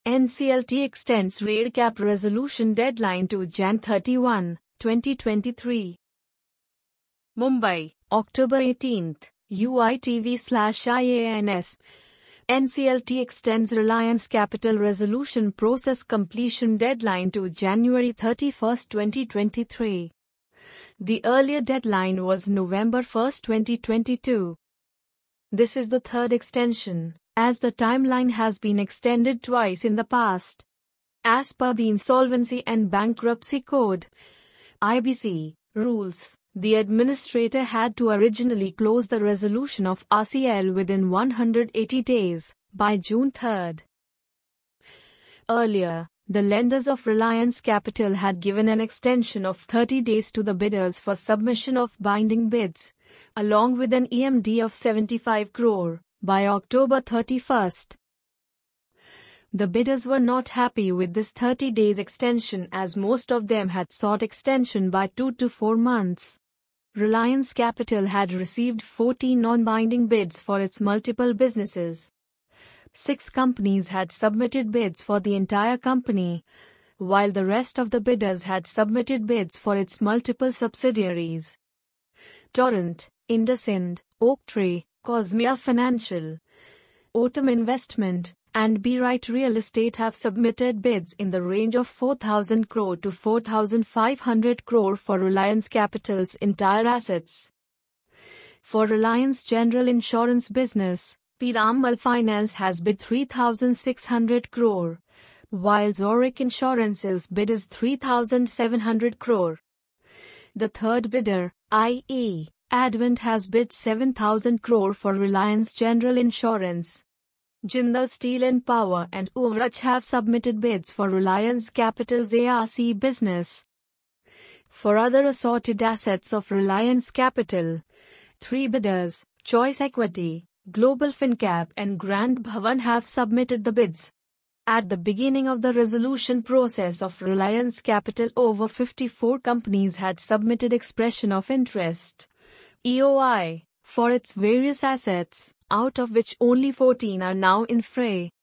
NCLT extends rate cap resolution deadline to Jan 31, 2023. Mumbai, October 18, UITV/IANS. NCLT extends Reliance Capital resolution process completion deadline to January 31, 2023. The earlier deadline was November 1, 2022. This is the third extension, as the timeline has been extended twice in the past. As per the Insolvency and Bankruptcy Code (IBC) rules, the administrator had to originally close the resolution of RCL within 180 days, by June 3. Earlier, the lenders of Reliance Capital had given an extension of 30 days to the bidders for submission of binding bids, along with an EMD of 75 crore, by October 31. The bidders were not happy with this 30 days extension, as most of them had sought extension by 2 to 4 months. Reliance Capital had received 14 non-binding bids for its multiple businesses. 6 companies had submitted bids for the entire company, while the rest of the bidders had submitted bids for its multiple subsidiaries. Torrent, IndusInd, Oaktree, Cosmia Financial, Autumn Investment, and B-Right Real Estate have submitted bids in the range of 4,000 crore to 4,500 crore for Reliance Capital's entire assets. For Reliance General Insurance business, Piramal Finance has bid 3,600 crore, while Zurich Insurance's bid is 3,700 crore. The third bidder, i.e., Advent, has bid 7,000 crore for Reliance General Insurance. Jindal Steel and Power and Overach have submitted bids for Reliance Capital's ARC business. For other assorted assets of Reliance Capital, 3 bidders, Choice Equity, Global FinCap and Grand Bhavan, have submitted the bids. At the beginning of the resolution process of Reliance Capital, over 54 companies had submitted expression of interest (EOI) for its various assets, out of which only 14 are now in fray.